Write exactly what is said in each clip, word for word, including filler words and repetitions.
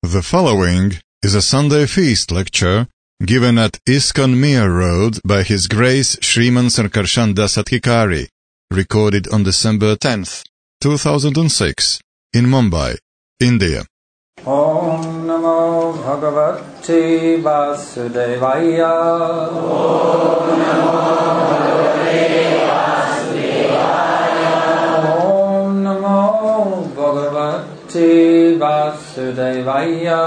The following is a Sunday feast lecture given at ISKCON Mir Road by His Grace Shriman Sankarshan Das Adhikari, recorded on December tenth, two thousand six, in Mumbai, India. Om Namo Bhagavate Vasudevaya. Om Namo Bhagavate Vasudevaya. Om Namo Bhagavate Vasudevaya.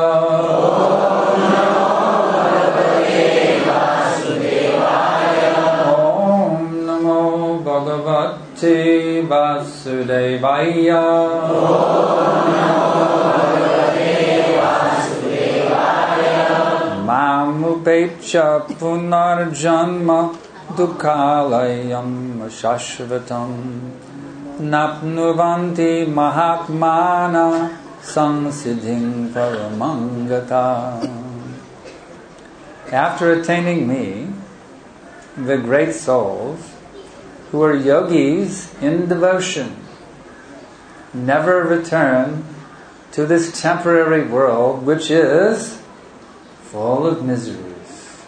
Om Namo Bhagavate Vasudevaya. Mamupechya punarjanma dukhalayam shashvatam napnuvanti mahatmana samsiddhim paramangata. After attaining me, the great souls who are yogis in devotion never return to this temporary world which is full of miseries,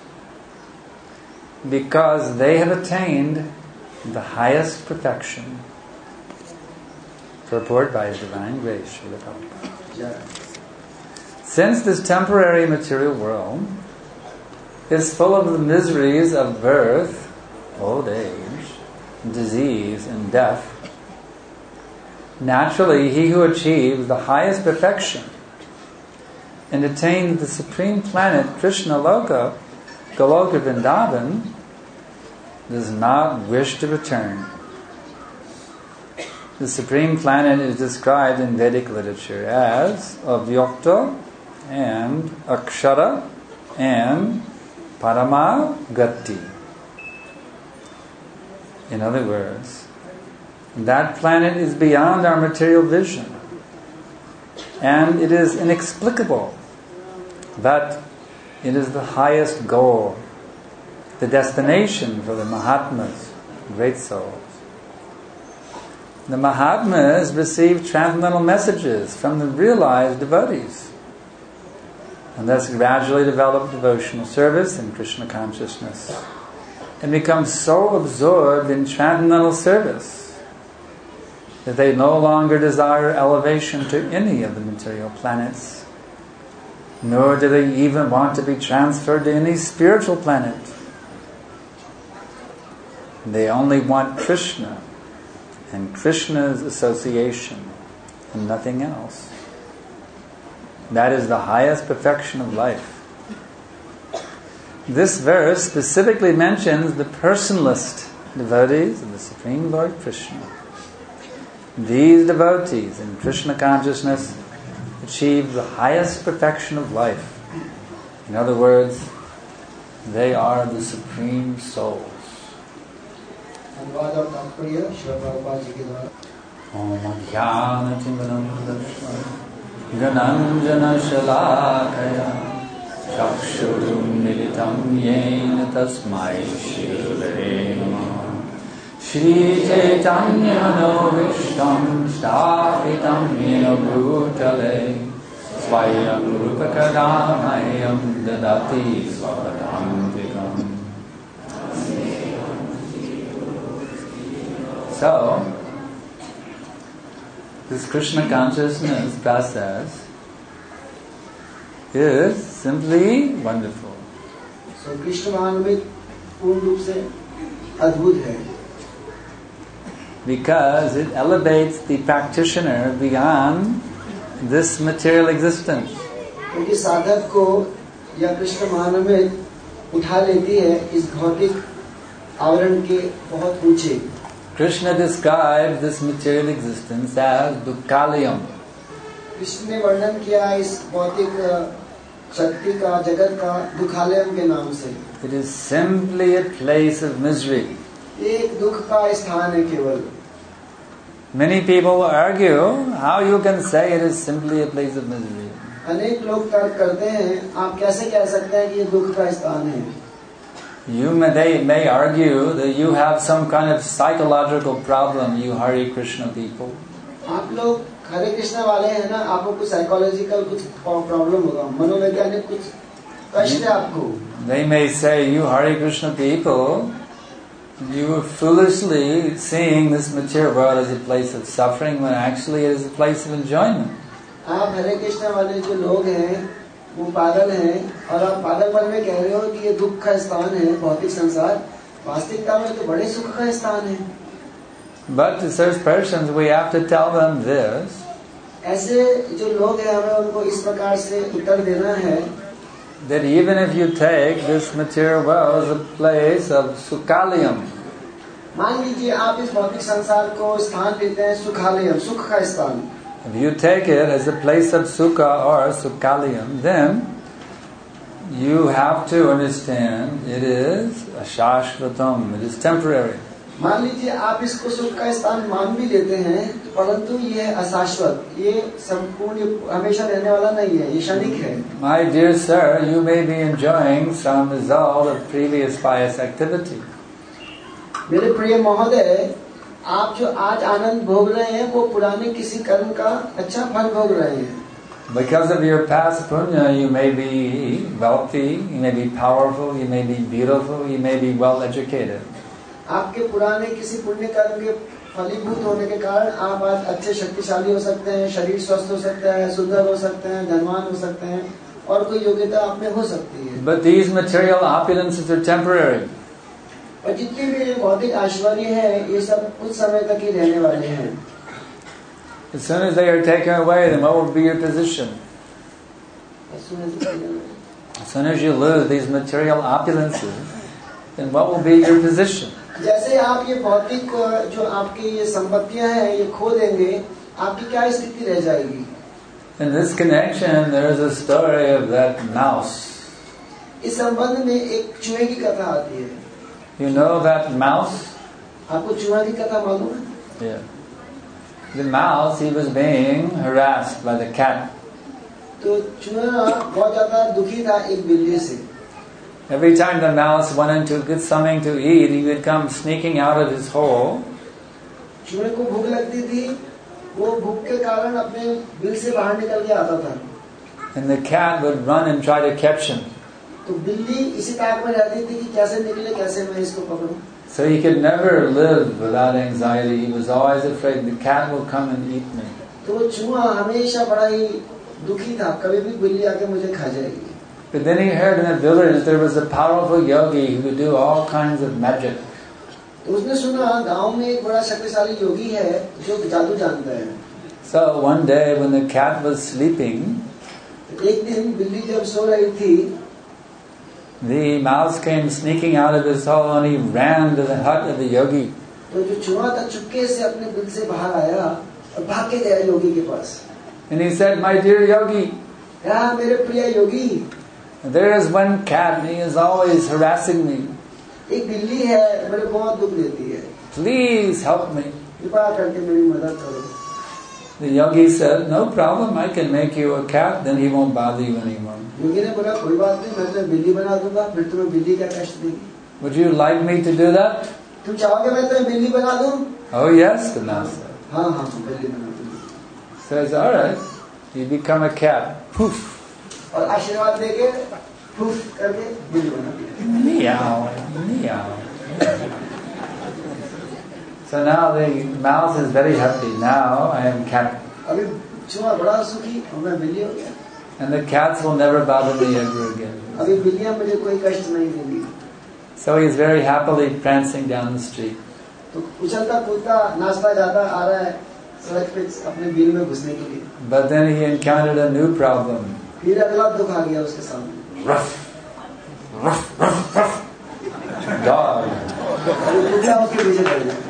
because they have attained the highest perfection. Purport by His Divine Grace, Srila Prabhupada. Yes. Since this temporary material world is full of the miseries of birth, old age, disease, and death, naturally he who achieves the highest perfection and attains the supreme planet Krishna Loka, Goloka Vrindavan, does not wish to return. The supreme planet is described in Vedic literature as Avyakta and Akshara and Paramagati. In other words, that planet is beyond our material vision, and it is inexplicable that it is the highest goal, the destination for the Mahatmas, great souls. The Mahatmas receive transcendental messages from the realized devotees, and thus gradually develop devotional service and Krishna consciousness, and become so absorbed in transcendental service that they no longer desire elevation to any of the material planets, nor do they even want to be transferred to any spiritual planet. They only want Krishna and Krishna's association and nothing else. That is the highest perfection of life. This verse specifically mentions the personalist devotees of the Supreme Lord Krishna. These devotees in Krishna consciousness achieve the highest perfection of life. In other words, they are the supreme souls. Om Adhyana Chimanam Gananjana Shalakaya Chakshurum Militam Yena Tasmai Shri Namaha Shri Chaitanya Manovishtam Sthapitam Yena Bhutale Swayam Rupakadamayam Dadati Svavadantikam. So, this Krishna consciousness process is simply wonderful. So, Krishna Mahamrit पूर्ण रूप से अद्भुत है. Because it elevates the practitioner beyond this material existence. क्योंकि साधक को या कृष्ण महानमित उठा लेती है इस भौतिक आवरण के बहुत ऊंचे. Krishna describes this material existence as Dukkalayam. Krishna ने वर्णन किया इस भौतिक शक्ति का जगत का दुखालयम के नाम से. It is simply a place of misery. एक दुख का स्थान है केवल. Many people argue how you can say it is simply a place of misery. अनेक लोग तर्क करते हैं आप कैसे कह सकते हैं कि ये दुख का स्थान है. You may, they may argue that you have some kind of psychological problem, you Hare Krishna people. आप लोग हरे कृष्णा वाले हैं ना, आपको कुछ साइकोलॉजिकल कुछ प्रॉब्लम होगा, मनोवैज्ञानिक कुछ कष्ट है आपको. They may say, you Hare Krishna people, you are foolishly seeing this material world as a place of suffering when actually it is a place of enjoyment. आप हरे कृष्णा वाले जो लोग हैं वो पागल हैं और आप पागलपन में कह रहे हो कि ये दुख का स्थान है भौतिक संसार, वास्तविकता में तो बड़े सुख का स्थान है. But to such persons we have to tell them this. ऐसे जो लोग हैं हमें उनको इस प्रकार से उत्तर देना है that even if you take this material world as a place of sukhalayam, मान लीजिए आप इस भौतिक संसार को स्थान देते हैं सुखालयम, सुख का स्थान. if you take it as a place of sukha or sukhalayam, then you have to understand it is a shashvatam, it is temporary. मान लीजिए आप इसको सुख का स्थान मान भी लेते हैं, परंतु ये अशाश्वत, ये संपूर्ण हमेशा रहने वाला नहीं है, ये क्षणिक है. My dear sir, you may be enjoying some result of previous pious activity. मेरे प्रिय महोदय, आप जो आज आनंद भोग रहे हैं वो पुराने किसी कर्म का अच्छा फल भोग रहे हैं. Because of your past punya, you may be wealthy, you may be powerful, you may be beautiful, you may be well educated. आपके पुराने किसी पुण्य कर्म के फलीभूत होने के कारण आप आज अच्छे शक्तिशाली हो सकते हैं, शरीर स्वस्थ हो सकता है, सुंदर हो सकते हैं, धनवान हो सकते हैं और कोई योग्यता आप में हो सकती है. But these material opulences are temporary. और जितनी भी भौतिक ऐश्वर्य है ये सब कुछ समय तक ही रहने वाले हैं. As soon as they are taken away, then what will be your position? As soon as, as soon as you lose these material opulences, then what will be your position? जैसे आप ये भौतिक जो आपकी ये संपत्तियां हैं ये खो देंगे, आपकी क्या स्थिति रह जाएगी? In this connection, there is a story of that mouse. इस संबंध में एक चूहे की कथा आती है. You know that mouse? आपको चूहा की कथा मालूम है? Yeah. The mouse, he was being harassed by the cat. तो चूहा बहुत ज्यादा दुखी था एक बिल्ली से. Every time the mouse wanted to get something to eat, he would come sneaking out of his hole. चूहे को भूख लगती थी, वो भूख के कारण अपने बिल से बाहर निकल के आता था. And the cat would run and try to catch him. तो बिल्ली इसी ताक में रहती थी कि कैसे निकले, कैसे मैं इसको पकड़ूं. So he could never live without anxiety. He was always afraid the cat will come and eat me. तो वो चूहा हमेशा बड़ा ही दुखी था, कभी भी बिल्ली आके मुझे खा जाएगी. But then he heard in a village there was a powerful yogi who would do all kinds of magic. तो उसने सुना गांव में एक बड़ा शक्तिशाली योगी है जो जादू जानता है. So one day when the cat was sleeping, एक दिन बिल्ली जब सो रही थी, the mouse came sneaking out of his hole and he ran to the hut of the yogi. तो जो चूहा था चुपके से अपने बिल से बाहर आया और भाग के गया योगी के पास. And he said, "My dear yogi, या मेरे प्रिय योगी, there is one cat and he is always harassing me. एक बिल्ली है मेरे बहुत दुख देती है. Please help me." कृपा करके मेरी मदद करो. The yogi said, "No problem, I can make you a cat, then he won't bother you anymore." योगी ने बोला कोई बात नहीं, मैं तुम्हें बिल्ली बना दूंगा, फिर तुम्हें बिल्ली क्या कष्ट देगी. Would you like me to do that? तुम चाहोगे मैं तुम्हें बिल्ली बना दूं? Oh yes, the mouse said. हाँ हाँ बिल्ली बना दूंगा. Says, "All right, you become a cat." Poof. और आशीर्वाद देके फूफ करके बिल्ली बना दिया. Meow, meow. So now the mouse is very happy. Now I am cat. अभी चूहा बड़ा सुखी और मैं बिल्ली हो गया. And the cats will never bother me ever again. अभी बिल्लियां मुझे कोई कष्ट नहीं देंगी. So he is very happily prancing down the street. तो उछलता कूदता नाचता जाता आ रहा है सड़क पे अपने बिल में घुसने के लिए. But then he encountered a new problem. फिर अगला दुख आ गया उसके सामने. Ruff, ruff, ruff, ruff. Dog. अभी कुत्ता उसके पीछे पड़ गया.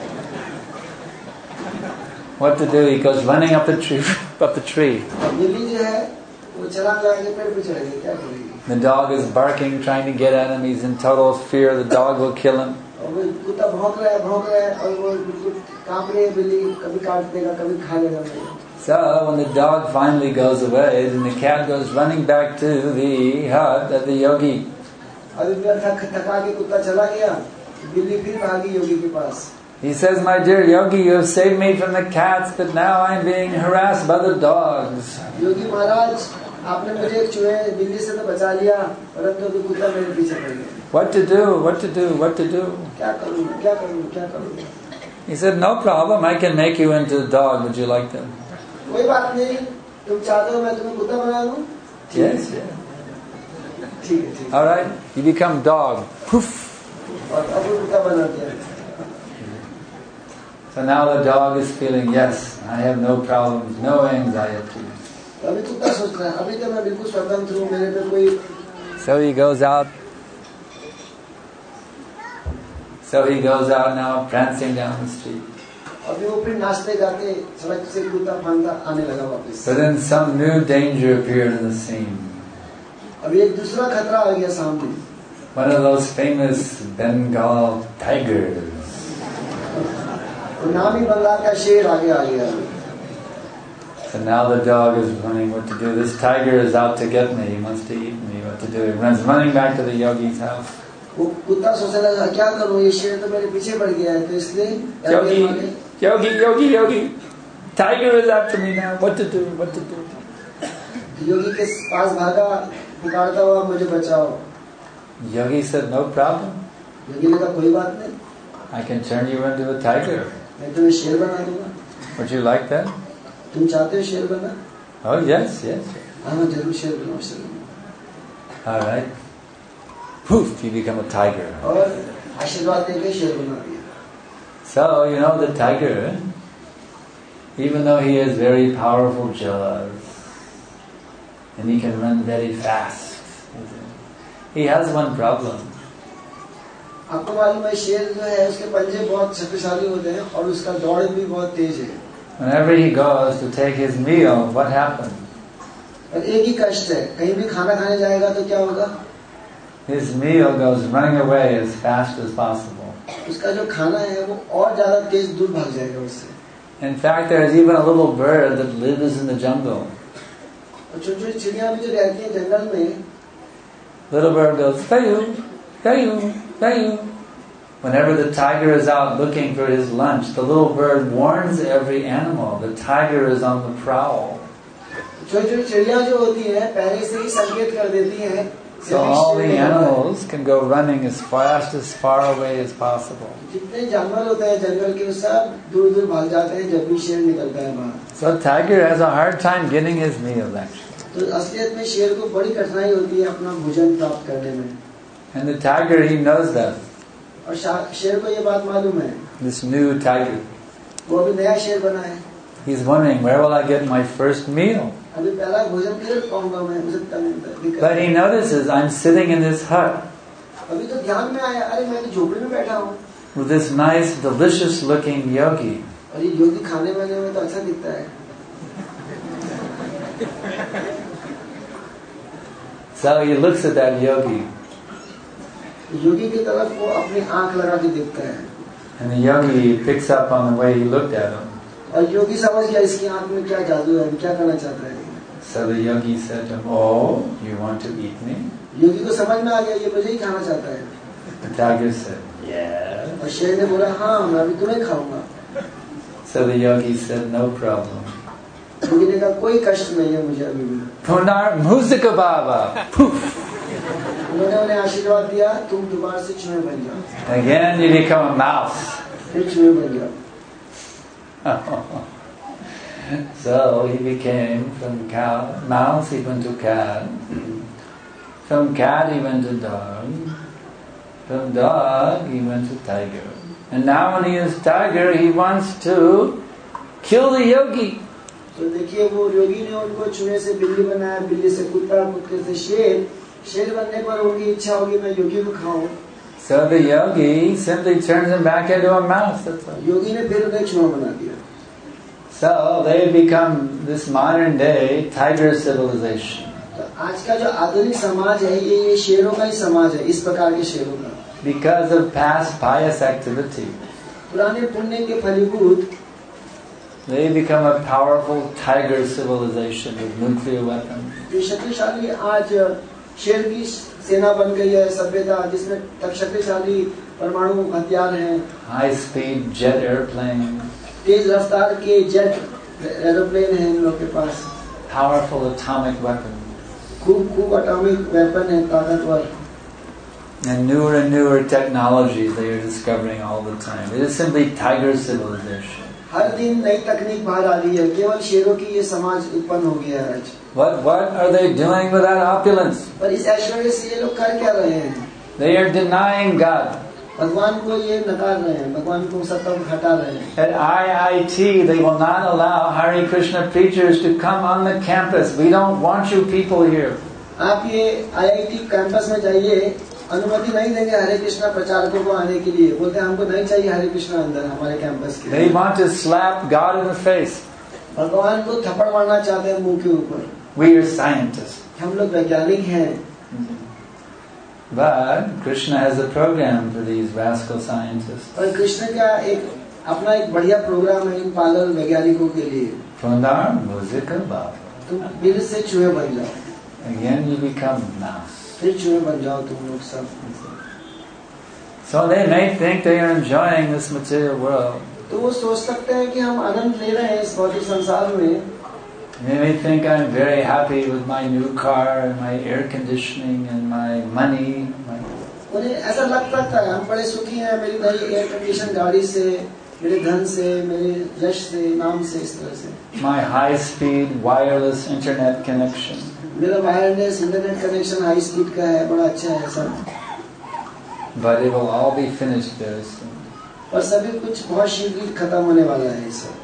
What to do? He goes running up the tree, up the tree. बिल्ली जो है वो छलांग लगा के पेड़ पे चढ़ गई. क्या करेगी? The dog is barking, trying to get at him. He's in total fear. The dog will kill him. और वो कुत्ता भौंक रहा है भौंक रहा है और वो बिल्कुल कांप रही है बिल्ली, कभी काट देगा कभी खा लेगा. So when the dog finally goes away, then the cat goes running back to the hut of the yogi. अभी थक थका के कुत्ता चला गया, बिल्ली फिर भागी योगी के पास. He says, "My dear yogi, you have saved me from the cats, but now I am being harassed by the dogs." योगी महाराज, आपने मुझे एक चूहे बिल्ली से तो बचा लिया, परंतु अभी कुत्ता मेरे पीछे पड़ गया। What to do? What to do? What to do? क्या करूँ? क्या करूँ? क्या करूँ? He said, "No problem. I can make you into a dog. Would you like that?" कोई बात नहीं, तुम चाहते हो मैं तुम्हें कुत्ता बना दूँ? Yes, yes. ठीक है, ठीक है। All right, you become dog. Poof. और अब वो कुत्ता बना दिया। So now the dog is feeling, yes, I have no problems, no anxiety. अभी कुत्ता सोच रहा है, अभी तो मैं बिल्कुल स्वतंत्र हूँ, मेरे पे कोई। So he goes out. So he goes out now, prancing down the street. अभी वो फिर नाचते गाते सड़क से कूदता फांदता आने लगा वापस। But then some new danger appeared in the scene. अभी एक दूसरा खतरा आ गया सामने। One of those famous Bengal tigers. तो नाम ही बंगाल का शेर आगे आ गया। So now the dog is running what to do. This tiger is out to get me. He wants to eat me. What to do? He runs running back to the yogi's house. वो कुत्ता सोचने लगा क्या करूँ, ये शेर तो मेरे पीछे पड़ गया है, तो इसलिए Yogi, yogi, yogi, yogi. Tiger is after me now. What to do? What to do? योगी के पास भागा, पुकारता हुआ मुझे बचाओ। Yogi said, "No problem. योगी ने कहा कोई बात नहीं, I can turn you into a tiger. मैं तुम्हें शेर बना दूंगा। Would you like that?" तुम चाहते हो शेर बना? Oh yes, yes. हाँ मैं जरूर शेर बनाऊँ, शेर बनाऊँ। All right. Poof! You become a tiger. और आशीर्वाद देके शेर बना दिया। So you know the tiger, even though he has very powerful jaws and he can run very fast, he has one problem. आपको मालूम है शेर जो है उसके पंजे बहुत शक्तिशाली होते हैं और उसका दौड़ भी बहुत तेज है। Whenever he goes to take his meal, what happens? और एक ही कष्ट है, कहीं भी खाना खाने जाएगा तो क्या होगा? His meal goes running away as fast as possible. उसका जो खाना है वो और ज्यादा तेज दूर भाग जाएगा उससे। In fact, there is even a little bird that lives in the jungle. और छोटी छोटी चिड़िया भी जो रहती हैं जंगल में, Little bird goes, "Fayu, fayu, fayu." Whenever the tiger is out looking for his lunch, the little bird warns every animal. The tiger is on the prowl. छोटी छोटी चिड़िया जो होती हैं पहले से ही संकेत कर देती हैं। So all the animals can go running as fast as far away as possible. जितने जानवर होते हैं जंगल के सब दूर दूर भाग जाते हैं जब भी शेर निकलता है बाहर। So tiger has a hard time getting his meal actually. तो असलियत में शेर को बड़ी कठिनाई होती है अपना भोजन प्राप्त करने में। And the tiger, he knows that. और शेर को ये बात मालूम है। This new tiger. वो अभी नया शेर बना है। He's wondering, where will I get my first meal? अभी पहला भोजन किधर पाऊंगा मैं, मुझे तंग। But he notices, I'm sitting in this hut. अभी तो ध्यान में आया, अरे मैं तो झोपड़ी में बैठा हूँ। With this nice, delicious-looking yogi. और ये योगी खाने वाने में तो अच्छा दिखता है। So he looks at that yogi. योगी की तरफ वो अपनी आंख लगा के देखता है। And the yogi picks up on the way he looked at him. और योगी समझ गया इसकी आंख में क्या जादू है, क्या करना चाहता है। So the yogi said to him, "Oh, you want to eat me?" योगी को समझ में आ गया ये मुझे ही खाना चाहता है। The tiger said, "Yes." और शेर ने बोला हाँ मैं अभी तुम्हें खाऊंगा। So the yogi said, "No problem." योगी ने कहा कोई कष्ट नहीं है मुझे अभी भी। Punar Musika Baba. Poof. उन्होंने उन्हें आशीर्वाद दिया, तुम दोबारा से चूहे बन जाओ। Again you become a mouse. फिर चूहे बन जाओ। So he became from cow, mouse he went to cat, from cat he went to dog, from dog he went to tiger, and now when he is tiger he wants to kill the yogi. तो देखिए वो योगी ने उनको चूहे से बिल्ली बनाया, बिल्ली से कुत्ता, कुत्ते से शेर, शेर बनने पर उनकी इच्छा होगी मैं योगी को खाऊं। So the yogi simply turns him back into a mouse. That's all. योगी ने फिर उन्हें चूहा बना दिया। So they become this modern day tiger civilization. तो आज का जो आधुनिक समाज है ये ये शेरों का ही समाज है, इस प्रकार के शेरों का। Because of past pious activity. पुराने पुण्य के फलीभूत They become a powerful tiger civilization with nuclear weapons. ये शक्तिशाली आज शेर की सेना बन गई है सभ्यता, जिसमें शक्तिशाली परमाणु हथियार हैं, high speed jet airplanes, तेज रफ्तार के जेट एरोप्लेन हैं इन लोगों के पास, powerful atomic weapons, खूब खूब एटॉमिक वेपन है ताकतवर, and newer and newer technologies they are discovering all the time. It is simply tiger civilization. हर दिन नई तकनीक बाहर आ रही है, केवल शेरों की ये समाज उत्पन्न हो गया है आज। What what are they doing with that opulence? पर इस ऐश्वर्य से ये लोग कर क्या रहे हैं? They are denying God. भगवान को ये नकार रहे हैं, भगवान को सत्ता को हटा रहे हैं। At I I T, they will not allow Hare Krishna preachers to come on the campus. We don't want you people here. आप ये आई आई टी कैंपस में जाइए, अनुमति नहीं देंगे हरे कृष्णा प्रचारकों को आने के लिए। बोलते हैं हमको नहीं चाहिए हरे कृष्णा अंदर हमारे कैंपस के। They want to slap God in the face. भगवान को थप्पड़ मारना चाहते हैं मुंह के ऊपर। We are scientists. हम लोग वैज्ञानिक हैं। But Krishna has a program for these rascal scientists. और कृष्ण का एक अपना एक बढ़िया प्रोग्राम है इन पागल वैज्ञानिकों के लिए। Pundar Muzika Baba. तुम बिल से चूहे बन जाओ। Again you become mouse. फिर चूहे बन जाओ तुम लोग सब। So they may think they are enjoying this material world. तो वो सोच सकते हैं कि हम आनंद ले रहे हैं इस भौतिक संसार में। They may think I'm very happy with my new car and my air conditioning and my money. My... उन्हें ऐसा लग सकता है हम बड़े सुखी हैं मेरी नई एयर कंडीशन गाड़ी से, मेरे धन से, मेरे यश से, नाम से, इस तरह से। My high speed wireless internet connection. मेरा wireless internet connection high speed का है, बड़ा अच्छा है सब। But it will all be finished very soon. पर सभी कुछ बहुत शीघ्र खत्म होने वाला है सब।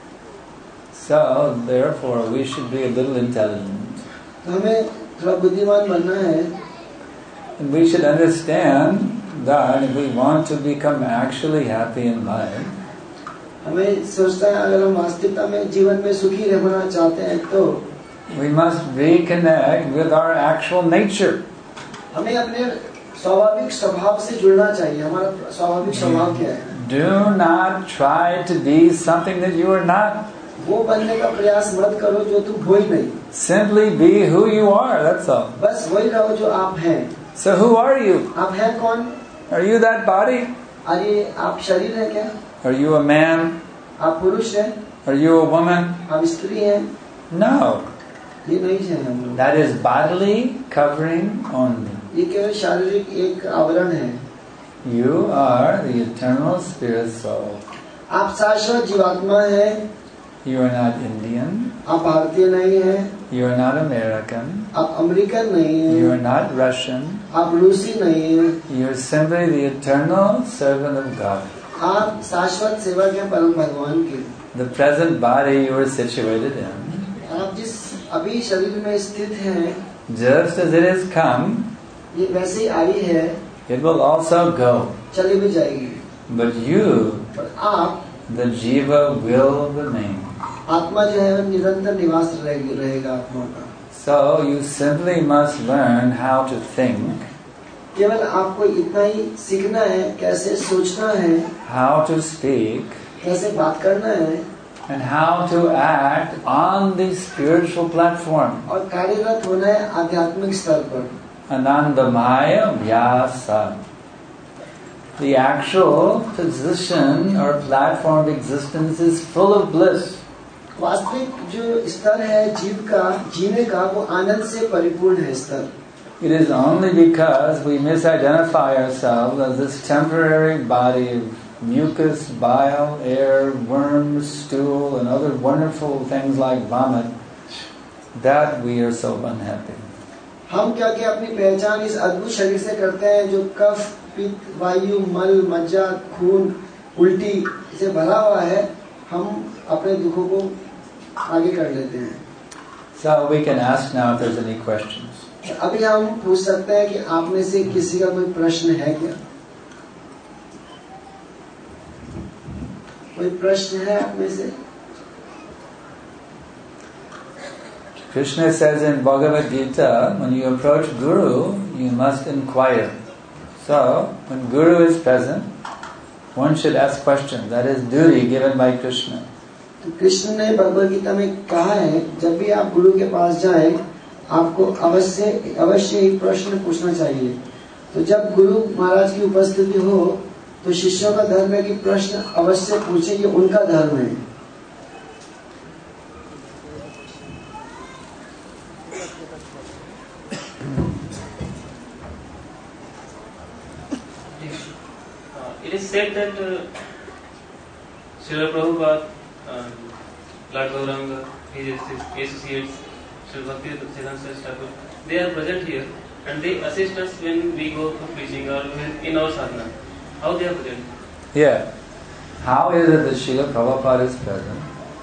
So therefore we should be a little intelligent. तो हमें थोड़ा बुद्धिमान बनना है। And we should understand that if we want to become actually happy in life, हमें सोचता है अगर हम वास्तविकता में जीवन में सुखी रहना चाहते हैं तो we must reconnect with our actual nature. हमें अपने स्वाभाविक स्वभाव से जुड़ना चाहिए। हमारा स्वाभाविक स्वभाव क्या है? Do not try to be something that you are not. वो बनने का प्रयास मत करो जो तुम हो ही नहीं। Simply be who you are, that's all. बस वही रहो जो आप हैं। So who are you? आप हैं कौन? Are you that body? अरे आप शरीर हैं क्या? Are you a man? आप पुरुष हैं? Are you a woman? आप स्त्री हैं? No. ये नहीं है हम लोग। That is bodily covering only. ये केवल शारीरिक एक आवरण है। You are the eternal spirit soul. आप शाश्वत जीवात्मा हैं। You are not Indian. आप भारतीय नहीं हैं। You are not American. आप अमेरिकन नहीं हैं। You are not Russian. आप रूसी नहीं हैं। You are simply the eternal servant of God. आप शाश्वत सेवक हैं परम भगवान के। The present body you are situated in. आप जिस अभी शरीर में स्थित हैं, just as it has come, ये वैसे ही आई है, it will also go. चली भी जाएगी। But you, पर आप, the jiva, will remain. आत्मा जो है निरंतर निवास रहेगा आत्मा का। So you simply must learn how to think. केवल आपको इतना ही सीखना है कैसे सोचना है, how to speak, कैसे बात करना है, and how to act on the spiritual platform. और कार्यरत होना है आध्यात्मिक स्तर पर। Anandamaya Vyasa. The actual position or platform of existence is full of bliss. वास्तविक जो स्तर है जीव का जीने का वो आनंद से परिपूर्ण है स्तर। It is only because we misidentify ourselves as this temporary body of mucus, bile, air, worms, stool, and other wonderful things like vomit that we are so unhappy. हम क्या क्या अपनी पहचान इस अद्भुत शरीर से करते हैं जो कफ, पित्त, वायु, मल, मज्जा, खून, उल्टी से भरा हुआ है। हम अपने दुखों को आगे कर लेते हैं। So we can ask now if there's any questions. अभी हम पूछ सकते हैं कि आप में से किसी का कोई प्रश्न है क्या? कोई प्रश्न है आप में से? Krishna says in Bhagavad Gita, when you approach Guru, you must inquire. So, when Guru is present, one should ask questions. That is duty given by Krishna. तो कृष्ण ने भगवद गीता में कहा है जब भी आप गुरु के पास जाएं, आपको अवश्य अवश्य ही प्रश्न पूछना चाहिए। तो जब गुरु महाराज की उपस्थिति हो तो शिष्यों का धर्म है कि प्रश्न अवश्य पूछे, ये उनका धर्म है. It is said that uh, Srila Prabhupada, uh, Lord Gauranga, his associates, Srila Bhaktivedanta Swami Thakur, they are present here and they assist us when we go for preaching or in our sadhana. How they are present? Yeah. How is it that Srila Prabhupada is present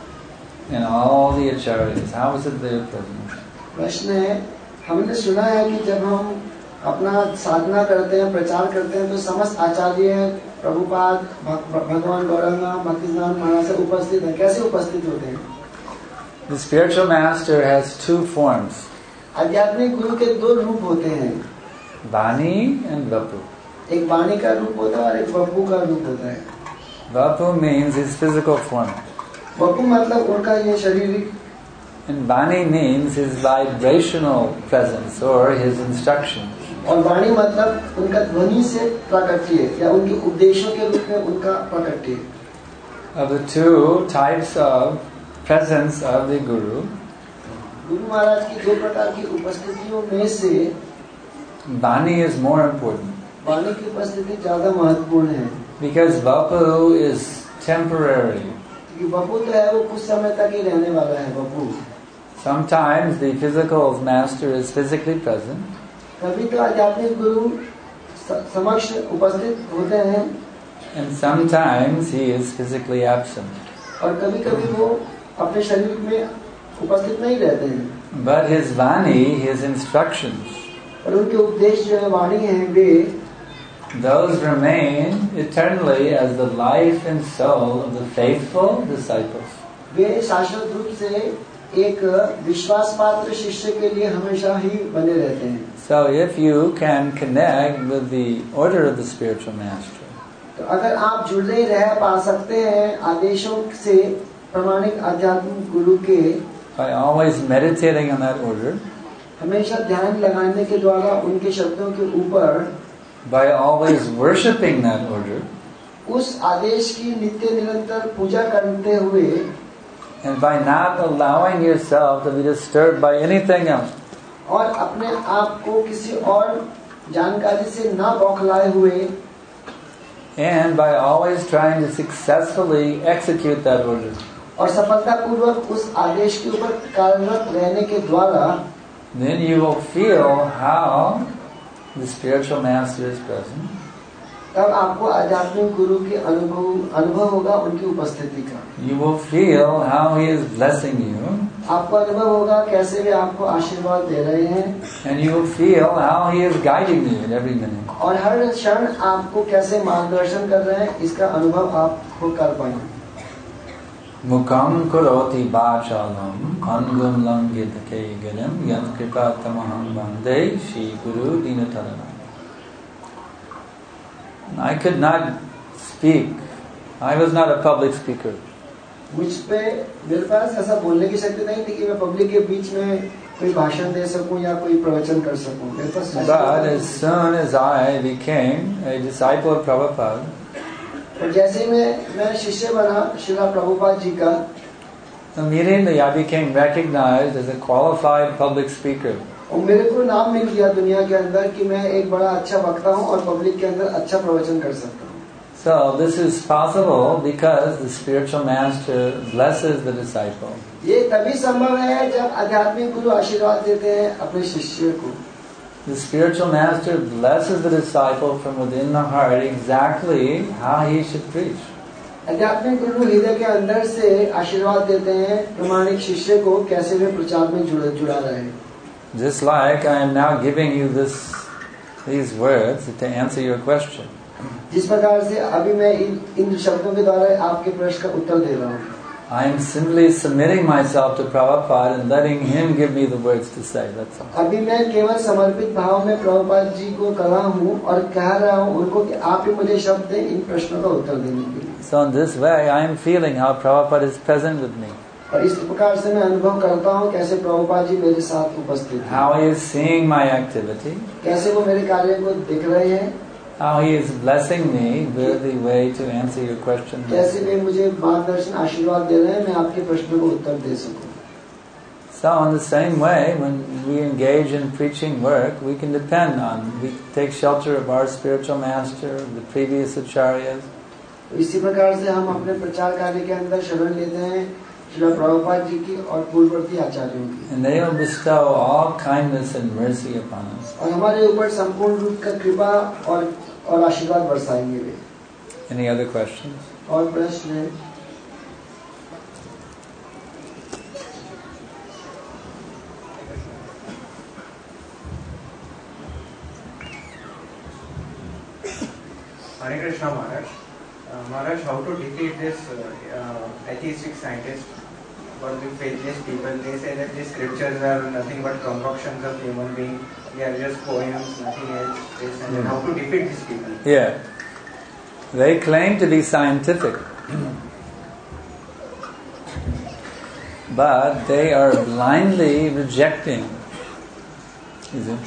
in all the acharyas? How is it they are present? प्रश्न है, हमने सुना है कि जब हम अपना साधना करते हैं, प्रचार करते हैं, तो समस्त आचार्य प्रभुपाद, भगवान गौरांगा, भक्तिवेदांत महाराज से उपस्थित हैं. कैसे उपस्थित होते हैं? The spiritual master has two forms. आध्यात्मिक गुरु के दो रूप होते हैं. Vani and Vapu. एक वाणी का रूप होता है और एक वपु का रूप होता है. Vapu means his physical form. Vapu मतलब उनका ये शारीरिक. And Vani means his vibrational presence or his instructions. और वाणी मतलब उनका ध्वनि से प्रकट्य या उनके उपदेशों के रूप में उनका प्रकट्य. Of the two types of presence of the Guru, Guru Maharaj की दो प्रकार की उपस्थितियों में से Vani is more important. वाणी की उपस्थिति ज्यादा महत्वपूर्ण है. Because Vapu is temporary. क्योंकि वपु तो है वो कुछ समय तक ही रहने वाला है. Vapu Sometimes the physical master is physically present. कभी तो आध्यात्मिक गुरु समक्ष उपस्थित होते हैं. And sometimes he is physically absent. और कभी कभी वो अपने शरीर में उपस्थित नहीं रहते हैं. But his Vani, his instructions, और उनके उपदेश जो है वाणी हैं वे those remain eternally as the life and soul of the faithful disciples. वे शाश्वत रूप से एक विश्वास पात्र शिष्य के लिए हमेशा ही बने रहते हैं. So if you can connect with the order of the spiritual master, तो अगर आप जुड़े रह पा सकते हैं आदेशों से प्रमाणिक आध्यात्मिक गुरु के, by always meditating on that order, हमेशा ध्यान लगाने के द्वारा उनके शब्दों के ऊपर, by always worshipping that order, उस आदेश की नित्य निरंतर पूजा करते हुए, and by not allowing yourself to be disturbed by anything else, और अपने आप को किसी और जानकारी से ना बौखलाए हुए, and by always trying to successfully execute that order, और सफलतापूर्वक उस आदेश के ऊपर कार्यरत रहने के द्वारा, then you will feel how the spiritual master is present. तब आपको आध्यात्मिक गुरु के अनुभव अनुभव होगा उनकी उपस्थिति का. You will feel how he is blessing you. आपको अनुभव होगा कैसे वे आपको आशीर्वाद दे रहे हैं. And you will feel how he is guiding you at every minute. और हर क्षण आपको कैसे मार्गदर्शन कर रहे हैं, इसका अनुभव आपको कर पाएंगे. Mukam karoti bhachalam angam langitake galam yat kripatamaham bande Shri Guru Dinataranam. I could not speak. I was not a public speaker. मुझ पे मेरे पास ऐसा बोलने की शक्ति नहीं थी कि मैं पब्लिक के बीच में कोई भाषण दे सकूं या कोई प्रवचन कर सकूं. मेरे पास But as soon as I became a disciple of Prabhupada, और जैसे मैं मैं शिष्य बना श्रीला प्रभुपाद जी का, immediately I became recognized as a qualified public speaker. और मेरे को नाम मिल गया दुनिया के अंदर कि मैं एक बड़ा अच्छा वक्ता हूँ और पब्लिक के अंदर अच्छा प्रवचन कर सकता हूँ. So this is possible because the spiritual master blesses the disciple. ये तभी संभव है जब आध्यात्मिक गुरु आशीर्वाद देते हैं अपने शिष्य को. The spiritual master blesses the disciple from within the heart exactly how he should preach. आध्यात्मिक गुरु हृदय के अंदर से आशीर्वाद देते हैं प्रमाणिक शिष्य को कैसे वे प्रचार में जुड़ा जुड़ा रहे. Just like I am now giving you this, these words to answer your question. जिस प्रकार से अभी मैं इन इन शब्दों के द्वारा आपके प्रश्न का उत्तर दे रहा हूँ. I am simply submitting myself to Prabhupada and letting him give me the words to say. That's all. अभी मैं केवल समर्पित भाव में प्रभुपाद जी को करा हूँ और कह रहा हूँ उनको कि आप ही मुझे शब्द दें इन प्रश्नों का उत्तर देने के लिए. So in this way, I am feeling how Prabhupada is present with me. और इस प्रकार से मैं अनुभव करता हूँ कैसे प्रभुपाद जी मेरे साथ उपस्थित हैं. How he is seeing my activity. कैसे वो मेरे कार्य को देख रहे हैं. how he is blessing me with the way to answer your question. कैसे वे मुझे मार्गदर्शन आशीर्वाद दे रहे हैं मैं आपके प्रश्नों को उत्तर दे सकूं. So in the same way, when we engage in preaching work, we can depend on, we take shelter of our spiritual master, the previous acharyas. इसी प्रकार से हम अपने प्रचार कार्य के अंदर शरण लेते हैं श्रील प्रभुपाद जी की और पूर्ववर्ती आचार्यों की. And they will bestow all kindness and mercy upon us. और हमारे ऊपर संपूर्ण रूप का कृपा और और आशीर्वाद बरसाएंगे वे. Any other questions? और प्रश्न? Hare Krishna Maharaj. Uh, Maharaj, how to defeat this uh, uh, atheistic scientists or the faithless people? They say that these scriptures are nothing but concoctions of human beings. They are just poems, nothing else. This and then. How to defeat these people? Yeah. They claim to be scientific. But they are blindly rejecting. Is it?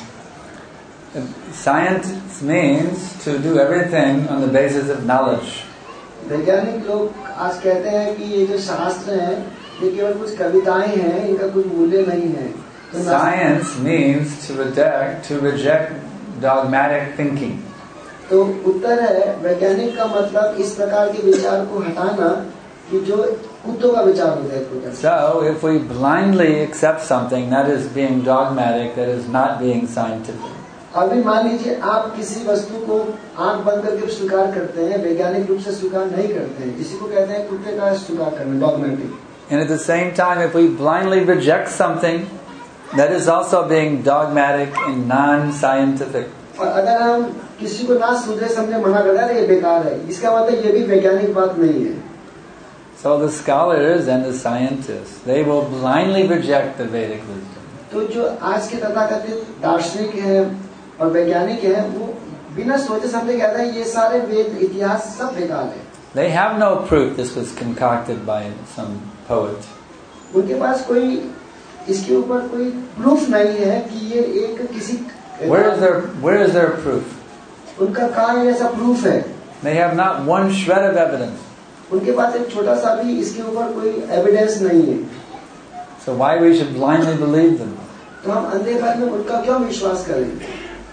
Science means to do everything on the basis of knowledge. वैज्ञानिक लोग आज कहते हैं कि ये जो शास्त्र हैं ये केवल कुछ कविताएं हैं, इनका कुछ मूल्य नहीं है. Science means to reject to reject dogmatic thinking. तो उत्तर है वैज्ञानिक का मतलब इस प्रकार के विचार को हटाना कि जो कुत्तों का विचार होता है. So if we blindly accept something, that is being dogmatic, that is not being scientific. अभी मान लीजिए आप किसी वस्तु को आंख बंद करके स्वीकार करते हैं, वैज्ञानिक रूप से स्वीकार नहीं करते हैं, इसी को कहते हैं कुत्ते का स्वीकार करना, dogmatic. And at the same time, if we blindly reject something, that is also being dogmatic and non-scientific. और अगर हम किसी को ना सूझे समझे मना कर रहे हैं ये बेकार है, इसका मतलब ये भी वैज्ञानिक बात नहीं है. So the scholars and the scientists, they will blindly reject the Vedic wisdom. तो जो आज के तथाकथित दार्शनिक हैं और वैज्ञानिक हैं, वो बिना सोचे समझे कहते हैं ये सारे वेद इतिहास सब बेकार है. They have no proof this was concocted by some poet. उनके पास कोई इसके ऊपर कोई प्रूफ नहीं है कि ये एक किसी. Where is their Where is their proof? उनका कहाँ ऐसा प्रूफ है? They have not one shred of evidence. उनके पास एक छोटा सा भी इसके ऊपर कोई एविडेंस नहीं है. So why we should blindly believe them? तो हम अंधे भर में उनका क्यों विश्वास करें?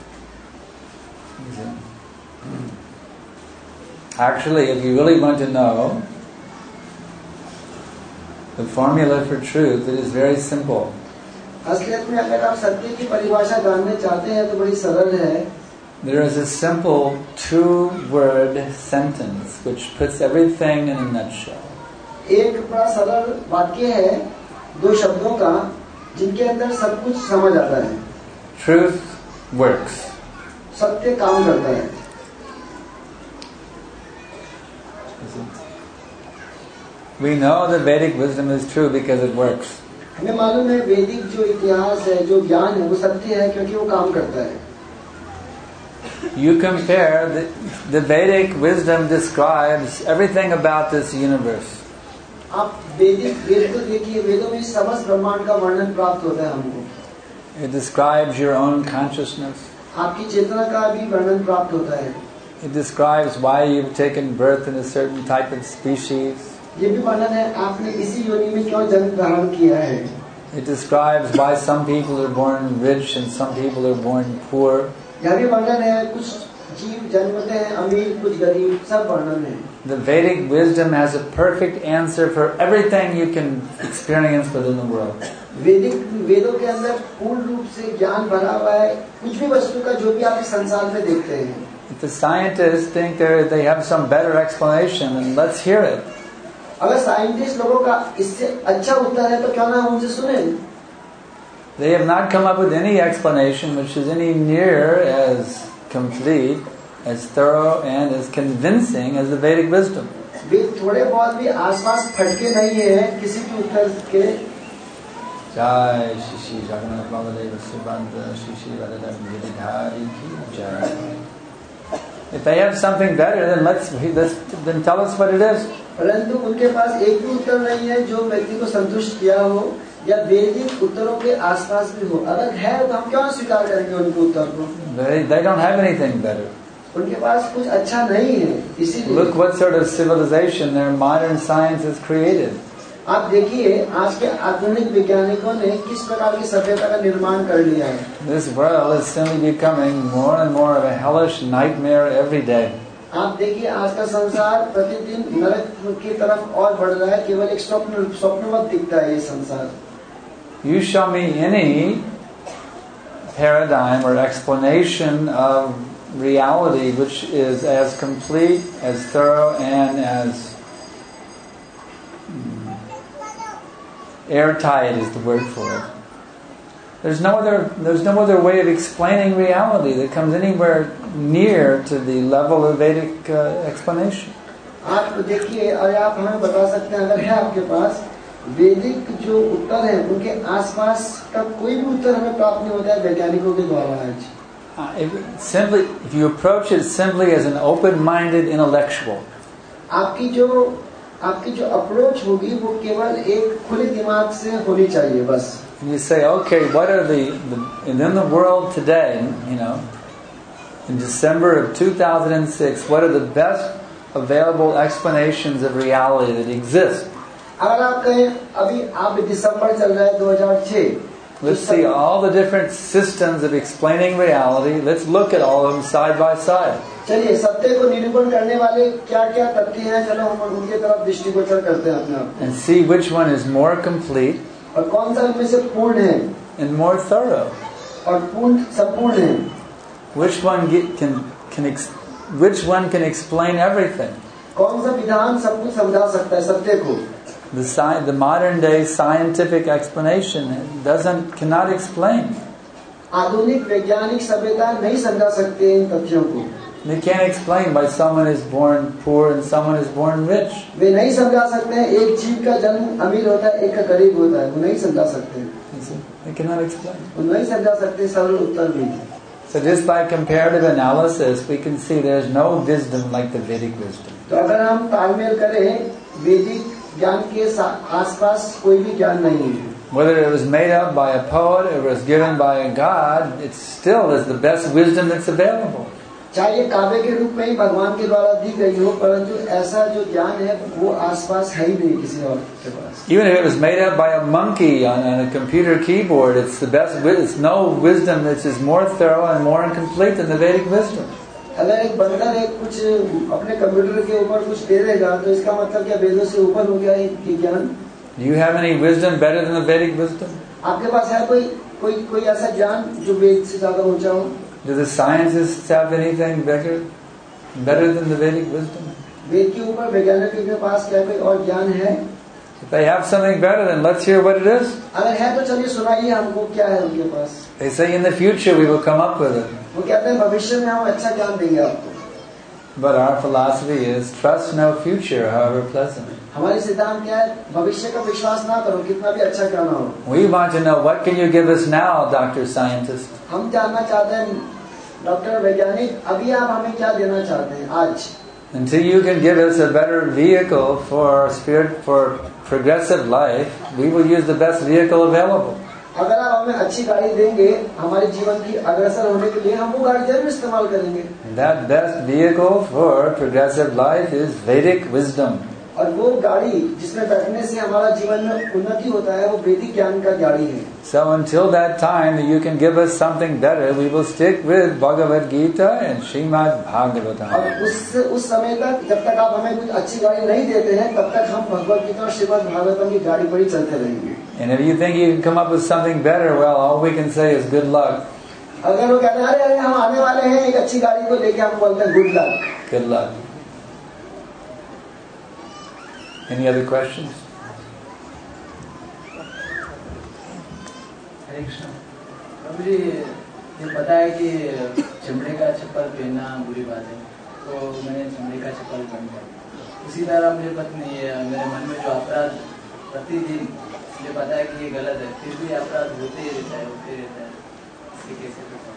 Actually, if you really want to know the formula for truth, it is very simple. असलियत में अगर आप सत्य की परिभाषा जानना चाहते हैं तो बड़ी सरल है. There is a simple two-word sentence which puts everything in a nutshell. एक बड़ा सरल वाक्य है दो शब्दों का जिनके अंदर सब कुछ समझ आता है. Truth works. सत्य काम करता है. We know that Vedic wisdom is true because it works. हमें मालूम है वैदिक जो इतिहास है, जो ज्ञान है, वो सत्य है क्योंकि वो काम करता है. You compare the, the Vedic wisdom describes everything about this universe. आप वैदिक वेद को देखिए, वेदों में समस्त ब्रह्मांड का वर्णन प्राप्त होता है हमको. It describes your own consciousness. आपकी चेतना का भी वर्णन प्राप्त होता है. It describes why you've taken birth in a certain type of species. ये भी वर्णन है आपने इसी योनि में क्यों जन्म धारण किया है. It describes why some people are born rich and some people are born poor. यह भी वर्णन है कुछ जीव जन्मते हैं अमीर कुछ गरीब, सब वर्णन है. The Vedic wisdom has a perfect answer for everything you can experience within the world. वैदिक वेदों के अंदर पूर्ण रूप से ज्ञान भरा हुआ है कुछ भी वस्तु का जो भी आप इस संसार में देखते हैं. If the scientists think they have some better explanation, then let's hear it. अगर साइंटिस्ट लोगों का इससे अच्छा उत्तर है तो क्यों ना उनसे सुने. They have not come up with any explanation which is any near as complete, as thorough and as convincing as the Vedic wisdom. वे थोड़े बहुत भी आसपास फटके नहीं है किसी के उत्तर के. जय श्री श्री जगन्नाथ बलदेव सुबंध श्री श्री बलदेव गिरिधारी की जय. If they have something better, then let's then tell us what it is. परंतु उनके पास एक भी उत्तर नहीं है जो व्यक्ति को संतुष्ट किया हो या वैदिक उत्तरों के आसपास भी हो. अगर है तो हम क्यों स्वीकार करेंगे उनके उत्तर को. They they don't have anything better. उनके पास कुछ अच्छा नहीं है, इसीलिए Look what sort of civilization their modern science has created. आप देखिए आज के आधुनिक वैज्ञानिकों ने किस प्रकार की सभ्यता का निर्माण कर लिया है. This world is simply becoming more and more of a hellish nightmare every day. आप देखिए आज का संसार प्रतिदिन नरक की तरफ और बढ़ रहा है. केवल एक स्वप्न स्वप्नवत दिखता है ये संसार. You show me any paradigm or explanation of reality which is as complete, as thorough, and as airtight is the word for it. There's no other there's no other way of explaining reality that comes anywhere near to the level of Vedic uh, explanation. आप देखिए और आप हमें बता सकते हैं अगर है आपके पास वैदिक जो उत्तर है उनके आसपास का कोई भी उत्तर हमें प्राप्त नहीं होता है वैज्ञानिकों के द्वारा आज. Uh, if simply if you approach it simply as an open-minded intellectual. आपकी जो आपकी जो अप्रोच होगी वो केवल एक खुले दिमाग से होनी चाहिए बस. You say, okay, what are the, the in the world today, you know, in December of two thousand six, what are the best available explanations of reality that exist? अगर आप कहें अभी आप दिसंबर चल रहा है दो हज़ार छह. Let's see all the different systems of explaining reality. Let's look at all of them side by side. चलिए सत्य को निरूपण करने वाले क्या क्या तथ्य हैं, चलो हम उनके तरफ दृष्टिगोचर करते हैं अपने आप. And see which one is more complete. और कौन सा इनमें से पूर्ण है. And more thorough. और पूर्ण संपूर्ण है. Which one get, can can ex, which one can explain everything. कौन सा विधान सब कुछ समझा सकता है सत्य को. The sci- the modern day scientific explanation doesn't cannot explain. आधुनिक वैज्ञानिक सभ्यता नहीं समझा सकते इन तथ्यों को. They can't explain why someone is born poor and someone is born rich. वे नहीं समझा सकते हैं एक जीव का जन्म अमीर होता है एक का गरीब होता है. वो नहीं समझा सकते. They cannot explain. वो नहीं समझा सकते सरल उत्तर भी. So just by comparative analysis, we can see there's no wisdom like the Vedic wisdom. तो अगर हम तालमेल करें वैदिक ज्ञान के आसपास कोई भी ज्ञान नहीं है. Whether it was made up by a poet or was given by a god, it still is the best wisdom that's available. चाहे ये काव्य के रूप में ही भगवान के द्वारा दी गई हो, परंतु ऐसा जो ज्ञान है वो आसपास है ही नहीं किसी और के पास. Even if it was made up by a monkey on, on a computer keyboard, it's the best. It's no wisdom that is more thorough and more incomplete than the Vedic wisdom. अगर एक बंदर एक कुछ अपने computer के ऊपर कुछ दे देगा तो इसका मतलब क्या वेदों से ऊपर हो गया ये ज्ञान. Do you have any wisdom better than the Vedic wisdom? आपके पास है कोई कोई कोई ऐसा ज्ञान जो वेद से ज्यादा ऊंचा हो. Do the scientists have anything better better than the Vedic wisdom? वेद के ऊपर वैज्ञानिकों के पास क्या कोई और ज्ञान है? If they have something better, then let's hear what it is. अगर है तो चलिए सुनाइए हमको क्या है उनके पास. They say in the future we will come up with it. वो कहते हैं भविष्य में हम अच्छा ज्ञान देंगे आपको. But our philosophy is trust no future, however pleasant. हमारी सिद्धांत क्या है? भविष्य का विश्वास ना करो कितना भी अच्छा क्यों ना हो. We want to know what can you give us now, Doctor Scientist? हम जानना चाहते हैं डॉक्टर वैज्ञानिक अभी आप हमें क्या देना चाहते हैं आज. Until you can give us a better vehicle for spirit for progressive life, we will use the best vehicle available. अगर आप हमें अच्छी गाड़ी देंगे हमारे जीवन की अग्रसर होने के लिए हम वो गाड़ी जरूर इस्तेमाल करेंगे. That best vehicle for progressive life is Vedic wisdom. और वो गाड़ी जिसमें बैठने से हमारा जीवन में उन्नति होता है वो वैदिक ज्ञान का गाड़ी है. So until that time that you can give us something better, we will stick with Bhagavad Gita and Srimad Bhagavatam. और उस उस समय तक जब तक आप हमें कुछ अच्छी गाड़ी नहीं देते हैं तब तक हम भगवद गीता और श्रीमद् भागवतम की गाड़ी पर ही चलते रहेंगे. And if you think you can come up with something better, well, all we can say is good luck. अगर वो कहते हैं अरे अरे हम आने वाले हैं एक अच्छी गाड़ी को लेके हम बोलते हैं good luck. Good luck. Any other questions? Hare Krishna. Prabhu ji ये पता है कि चमड़े का चप्पल पहनना बुरी बात है, तो मैंने चमड़े का चप्पल पहन लिया. इसी तरह मुझे पत्नी मेरे मन में जो अपराध प्रतिदिन मुझे पता है कि ये गलत है, फिर भी अपराध होते ही रहता है होते रहता है. इसे कैसे बताऊं?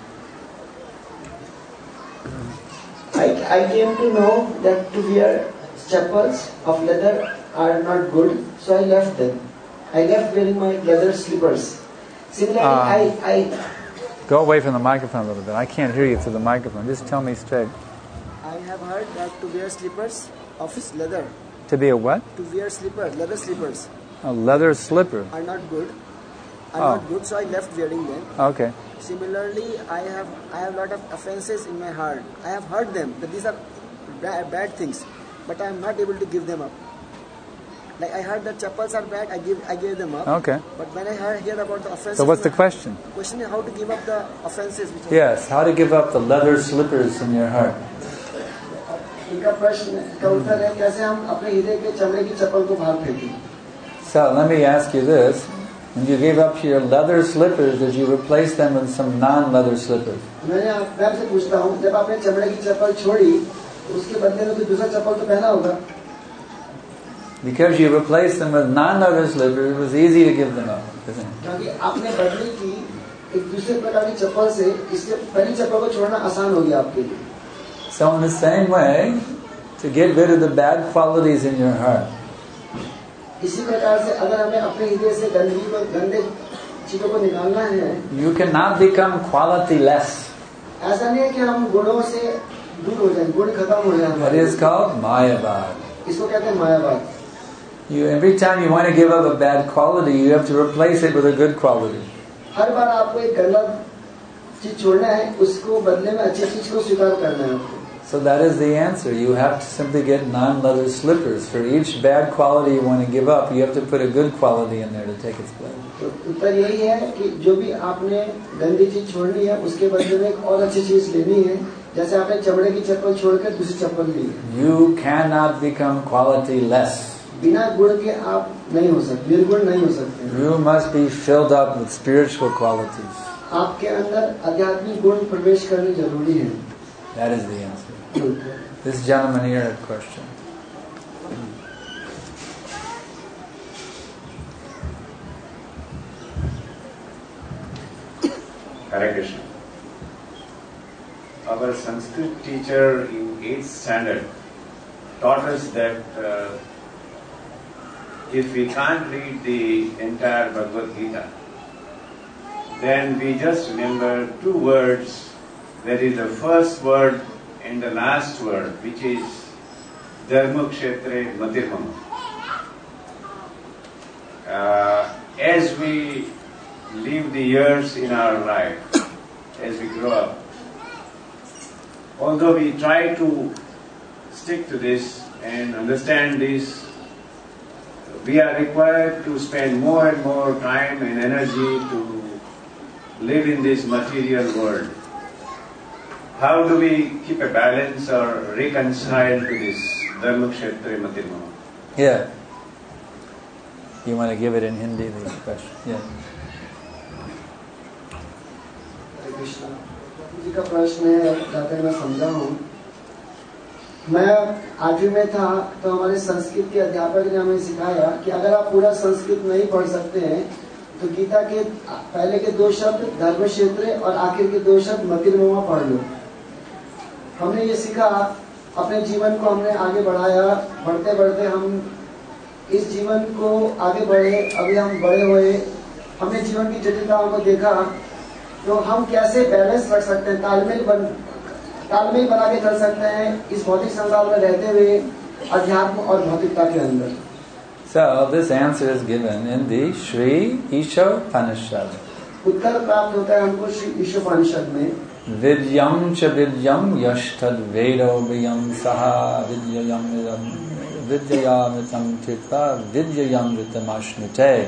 I I came to know that to wear chappals of leather are not good, so I left them. I left wearing my leather slippers. Similarly, Uh, I I Go away from the microphone a little bit. I can't hear you through the microphone. Just tell me straight. I have heard that to wear slippers of leather. To be a what? To wear slippers, leather slippers. A leather slipper. Are not good. Are Oh. not good, so I left wearing them. Okay. Similarly, I have I have a lot of offenses in my heart. I have heard them that these are bad, bad things, but I am not able to give them up. Like I heard that chappals are bad, I give I gave them up. Okay. But when I heard hear about the offenses, So what's the question? The question is how to give up the offenses. Which Yes, how to give up the leather slippers in your heart. इनका प्रश्न का उत्तर है कैसे हम अपने हृदय के चमड़े की चप्पल को बाहर फेंकें. So let me ask you this. When you gave up your leather slippers, did you replace them with some non-leather slippers? मैंने आप मैं आपसे पूछता हूँ जब आपने चमड़े की चप्पल छोड़ी तो उसके बदले में कोई दूसरा चप्पल तो पहना होगा. Because you replaced them with non-leather slippers, it was easy to give them up, isn't it? क्योंकि आपने बदली की एक दूसरे प्रकार की चप्पल से इसलिए पहली चप्पल को छोड़ना आसान हो गया आपके लिए. So in the same way, to get rid of the bad qualities in your heart, इसी प्रकार से अगर हमें अपने हृदय से गंदगी को गंदे चीजों को निकालना है, you cannot become quality-less. ऐसा नहीं है कि हम गुणों से दूर हो जाएं, गुण खत्म हो जाएं. That is called mayavad. इसको कहते हैं मायावाद. You every time you want to give up a bad quality, you have to replace it with a good quality. हर बार आपको एक गंदा चीज छोड़ना है, उसको बदले में अच्छी चीज को स्वीकार करना है आपको. So that is the answer. You have to simply get non-leather slippers. For each bad quality you want to give up, you have to put a good quality in there to take its place. तो उत्तर यही है कि जो भी आपने गंदी चीज छोड़नी है, उसके बदले में एक और अच्छी चीज लेनी है. जैसे आपने चमड़े की चप्पल छोड़कर दूसरी चप्पल ली. You cannot become quality-less. बिना गुण के आप नहीं हो सकते, निर्गुण नहीं हो सकते. You must be filled up with spiritual qualities. आपके अंदर आध्यात्मिक गुण प्रवेश करने जरूरी है. That is the answer. This gentleman here had a question. Hare Krishna. Our Sanskrit teacher in eighth standard taught us that uh, if we can't read the entire Bhagavad Gita, then we just remember two words. That is the first word and the last word, which is Dharma Kshetre Matirmam. Uh, as we live the years in our life, as we grow up, although we try to stick to this and understand this, we are required to spend more and more time and energy to live in this material world. How do we keep a balance or reconcile to this Dharma Kshetra Matirma? Yeah. You want to give it in Hindi, the question? Yeah. हरे कृष्णा जी का प्रश्न है, जाते मैं समझा हूँ. मैं आठवीं में था तो हमारे संस्कृत के अध्यापक ने हमें सिखाया कि अगर आप पूरा संस्कृत नहीं पढ़ सकते हैं तो गीता के पहले के दो शब्द धर्म क्षेत्र और आखिर के दो शब्द मतिर्ममा पढ़ लो. हमने ये सीखा, अपने जीवन को हमने आगे बढ़ाया. बढ़ते बढ़ते हम इस जीवन को आगे बढ़े, अभी हम बड़े हुए, हमने जीवन की जटिलताओं को देखा. तो हम कैसे बैलेंस रख सकते हैं, तालमेल बन तालमेल बना के चल सकते हैं इस भौतिक संसार में रहते हुए अध्यात्म और भौतिकता के अंदर. So this answer is given in the Sri Ishopanishad. उत्तर प्राप्त होता है हमको श्री ईशोपनिषद में. Vidyam cha vidyam yashtad vedo vyam saha vidyayam vidyayamitam tirtha vidyayam vitamashmite.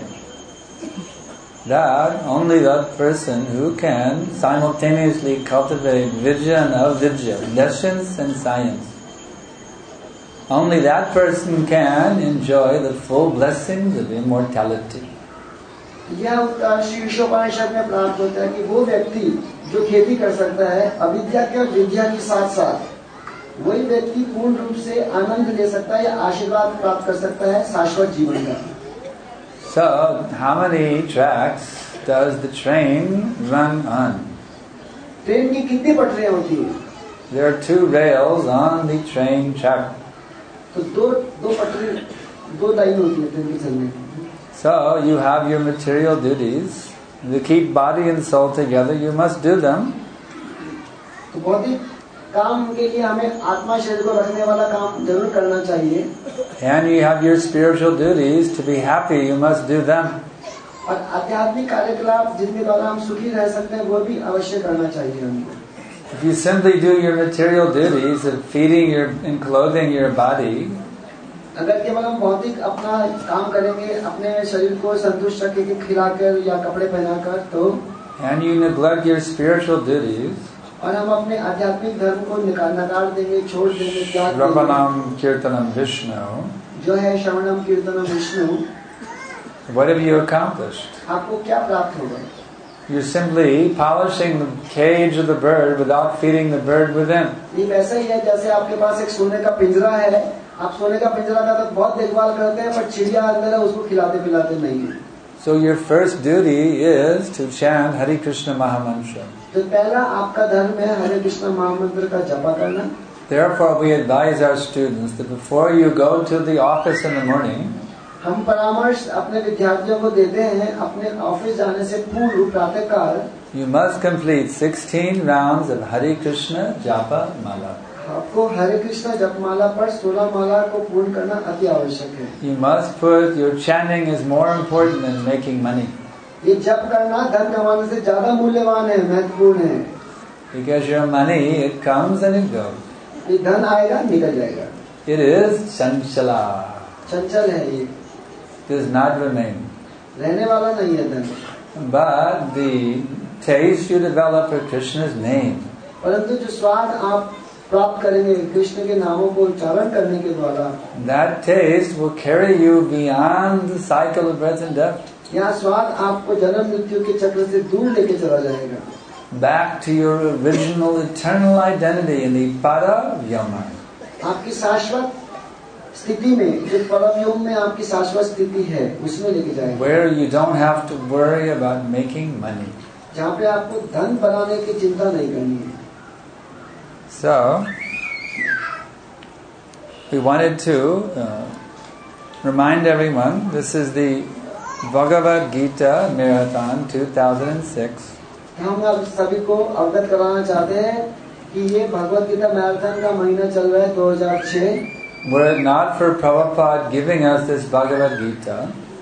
That only that person who can simultaneously cultivate vidya and avidya, lessons and science, only that person can enjoy the full blessings of immortality. यह उत्तर श्री ईशोपनिषद में प्राप्त होता है कि वो व्यक्ति जो खेती कर सकता है अविद्या के और विद्या के साथ साथ, वही व्यक्ति पूर्ण रूप से आनंद ले सकता है या आशीर्वाद प्राप्त कर सकता है शाश्वत जीवन का. So, how many tracks does the train run on? Train की कितनी पटरियां होती हैं? There are two rails on the train track. तो दो दो पटरी दो लाइन होती है ट्रेन के चलने की. So, you have your material duties. To keep body and soul together, you must do them. तो भौतिक काम के लिए हमें आत्मा शरीर को रखने वाला काम जरूर करना चाहिए. And you have your spiritual duties to be happy, you must do them. और आध्यात्मिक कार्यकलाप जिनके द्वारा हम सुखी रह सकते हैं वो भी अवश्य करना चाहिए हमको. If you simply do your material duties of feeding your and clothing your body, अगर केवल हम भौतिक अपना काम करेंगे, अपने शरीर को संतुष्ट रखेंगे खिलाकर या कपड़े पहनाकर, तो and you neglect your spiritual duties, और हम अपने आध्यात्मिक धर्म को नकार देंगे, छोड़ देंगे, त्याग देंगे, Shravanam Kirtanam Vishnu, जो है श्रवणम कीर्तनम Vishnu, what have you accomplished? आपको क्या प्राप्त होगा? You're simply polishing the cage of the bird without feeding the bird within. ये वैसा ही है जैसे आपके पास एक सोने का पिंजरा है, आप सोने का पिंजरा का तो बहुत देखभाल करते हैं, पर चिड़िया अंदर है उसको खिलाते पिलाते नहीं है. So your first duty is to chant Hare Krishna Mahamantra. तो पहला आपका धर्म है हरे कृष्ण महामंत्र का जपा करना. Therefore we advise our students that before you go to the office in the morning, हम परामर्श अपने विद्यार्थियों को देते हैं अपने ऑफिस जाने से पूर्व प्रातःकाल you must complete sixteen rounds of Hare Krishna Japa Mala. आपको हरे कृष्ण जपमाला पर सोलह माला को पूर्ण करना अति आवश्यक है. You must put your chanting is more important than making money. ये जप करना धन कमाने से ज्यादा मूल्यवान है, महत्वपूर्ण है. Because your money, it comes and it goes. ये धन आएगा निकल जाएगा. It is chanchala. चंचल है, ये Does not remain. रहने वाला नहीं है धन. But the taste you develop for Krishna's name, परंतु जो स्वाद आप प्राप्त करेंगे कृष्ण के नामों को उच्चारण करने के द्वारा, that taste will carry you beyond the cycle of birth and death, यह स्वाद आपको जन्म मृत्यु के चक्र से दूर लेके चला जाएगा. back to your original eternal identity in the para vyoma. आपकी शाश्वत स्थिति में, जो परम योग में आपकी शाश्वत स्थिति है, उसमें लेके जाएगा. Where you don't have to worry about making money. जहाँ पे आपको धन बनाने की चिंता नहीं करनी है. So, we wanted to uh, remind everyone, this is the Bhagavad Gita Marathon two thousand six. हम आप सभी को अवगत कराना चाहते हैं कि ये भगवद गीता मैराथन का महीना चल रहा है दो हज़ार छह. Were it not for Prabhupada giving us this Bhagavad Gita,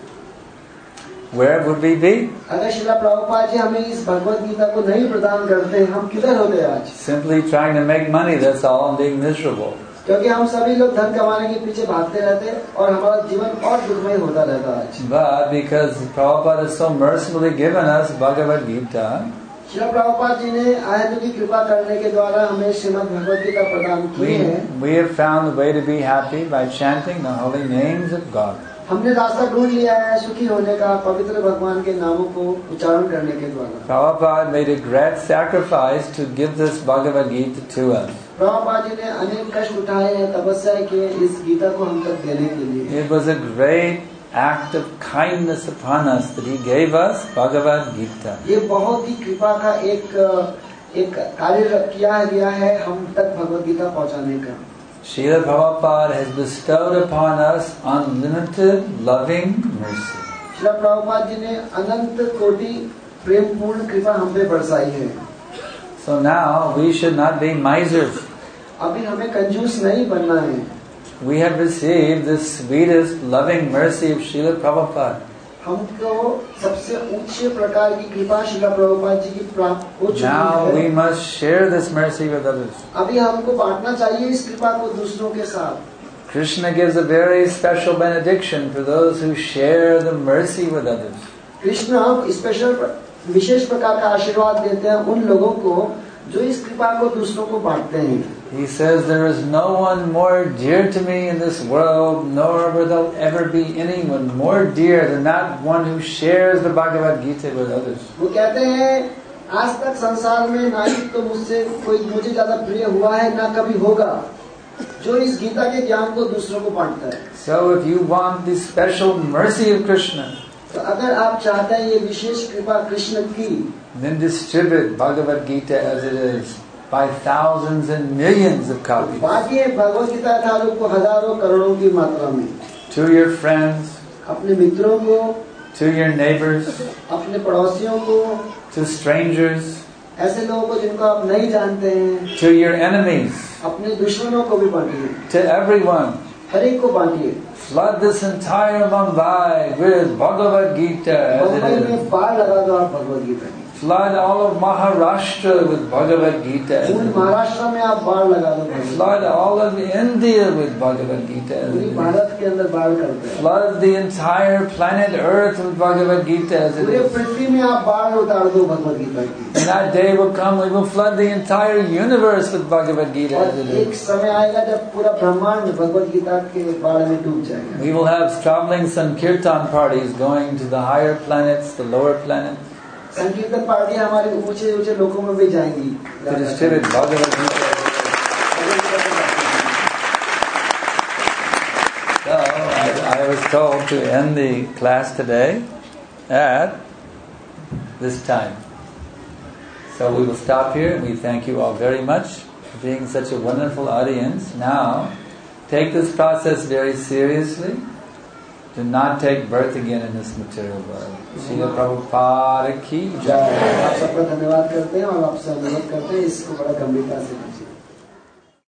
where would we be? अगर शिला प्रभुपाद जी हमें इस भगवद गीता को नहीं प्रदान करते, हम किधर होते आज? Simply trying to make money, that's all, and being miserable. क्योंकि हम सभी लोग धन कमाने के पीछे भागते रहते हैं और हमारा जीवन और दुखमय होता रहता आज. But because Prabhupada has so mercifully given us Bhagavad Gita, शिला प्रभुपाद जी ने आयतु की कृपा करने के द्वारा हमें श्रीमद् भगवद गीता प्रदान की we, है. we have found the way to be happy by chanting the holy names of God. हमने रास्ता ढूंढ लिया है सुखी होने का पवित्र भगवान के नामों को उच्चारण करने के द्वारा. Prabhupada made a great sacrifice to give this Bhagavad Gita to us. Prabhupada ji ने अनेक कष्ट उठाए हैं, तपस्या की इस गीता को हम तक देने के लिए. It was a great act of kindness upon us that he gave us Bhagavad Gita. ये बहुत ही कृपा का एक एक कार्य किया गया है हम तक भगवद गीता पहुंचाने का. Srila Prabhupada has bestowed upon us unlimited loving mercy. Srila Prabhupada ji ने अनंत कोटि प्रेम पूर्ण कृपा हम पे बरसाई है. So now we should not be misers. अभी हमें कंजूस नहीं बनना है. We have received the sweetest loving mercy of Srila Prabhupada. हमको सबसे उच्च प्रकार की कृपा श्रील प्रभुपाद जी की प्राप्त हो चुकी Now we है. must share this mercy with others. अभी हमको बांटना चाहिए इस कृपा को दूसरों के साथ. Krishna gives a very special benediction for those who share the mercy with others. Krishna special विशेष प्रकार का आशीर्वाद देते हैं उन लोगों को जो इस कृपा को दूसरों को बांटते हैं. He says, there is no one more dear to me in this world, nor will there ever be anyone more dear than that one who shares the Bhagavad Gita with others. वो कहते हैं आज तक संसार में ना ही तो मुझसे कोई मुझे ज्यादा प्रिय हुआ है ना कभी होगा जो इस गीता के ज्ञान को दूसरों को बांटता है. So if you want the special mercy of Krishna, तो अगर आप चाहते हैं ये विशेष कृपा कृष्ण की, then distribute Bhagavad Gita as it is by thousands and millions of copies बाकी भगवद गीता यथारूप को हजारों करोड़ों की मात्रा में to your friends, अपने मित्रों को, to your neighbors, अपने पड़ोसियों को, to strangers, ऐसे लोगों को जिनको आप नहीं जानते हैं, to your enemies, अपने दुश्मनों को भी बांटिए, to everyone. हर एक को बांटिए। Flood this entire Mumbai with Bhagavad Gita. as it Mumbai is. में बाढ़ लगा दो आप भगवद गीता की। Flood all of Maharashtra with Bhagavad Gita. as पूरी it is. महाराष्ट्र में आप बाढ़ लगा दो Bhagavad Flood all of India with Bhagavad Gita. as पूरी it is. भारत के अंदर बाढ़ करते हैं। Flood the entire planet Earth with Bhagavad Gita. as it पूरे is. पृथ्वी में आप बाढ़ उतार दो भगवद गीता की। And that day will come, we will flood the entire universe with Bhagavad Gita. और as it एक is. समय आएगा जब पूरा ब्रह्मांड भगवद गीता के बाढ़ में डूब जाएगा। We will have traveling Sankirtan parties going to the higher planets, the lower planets, sankirtan party हमारे ऊंचे ऊंचे लोगों में भी जाएंगी। to distribute Bhagavad Gita. So I, I was told to end the class today at this time. So we will stop here. We thank you all very much for being such a wonderful audience. Now, take this process very seriously. Do not take birth again in this material world. Srila Prabhupada ki jai. आप सबका धन्यवाद करते हैं और आपसे अनुरोध करते हैं इसको बड़ा गंभीरता से लीजिए।